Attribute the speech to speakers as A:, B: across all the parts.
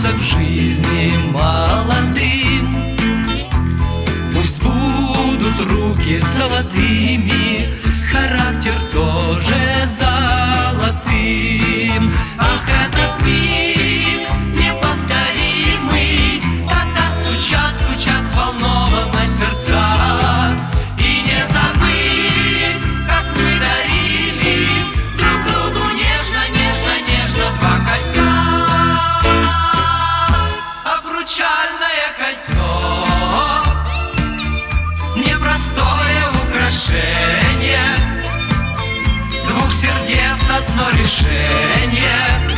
A: остаться в жизни молодым. Пусть будут руки золотыми, характер тоже золотым. Ах, этот миг неповторимый, когда стучат, стучат взволнованно сердца. И не забыть, как мы дарили друг другу нежно, нежно, нежно два кольца. Обручальное кольцо, непростое украшение, двух сердец одно решение.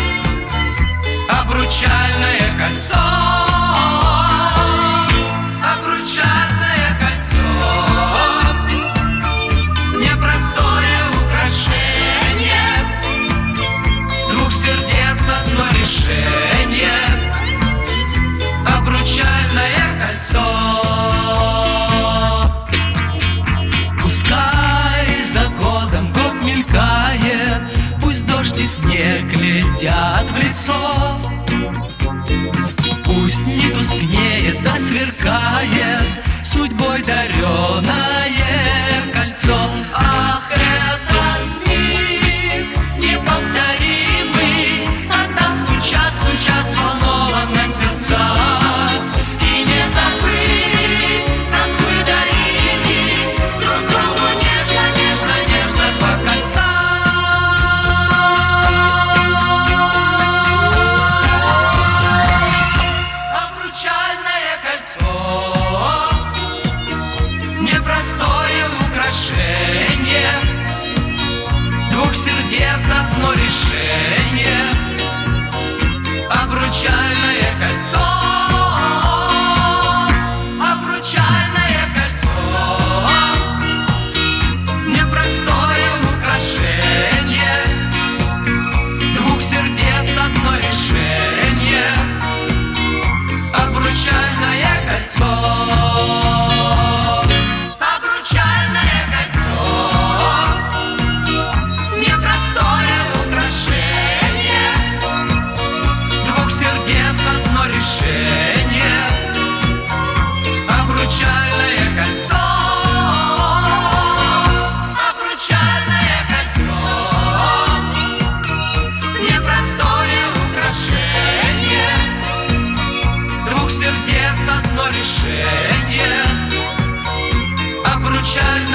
A: Обручальное кольцо, обручальное кольцо, непростое украшение, двух сердец одно решение. Обручальное кольцо. Пусть дождь и снег глядят в лицо, пусть не тускнеет, да сверкает судьбой дареное кольцо. Ах, этот миг неповторимый, когда стучат, стучат взволнованно сердца. И не забыть, как мы дарили друг другу нежно, нежно, нежно два кольца. Обручальное кольцо, непростое украшение, двух сердец одно решение. Обручальное кольцо, обручальное кольцо, непростое украшение, двух сердец одно решение. Обручальное кольцо, обручальное кольцо, непростое украшение, двух сердец одно решение. Обручальное кольцо, обручальное кольцо, непростое украшение, двух сердец одно решение. Обручальное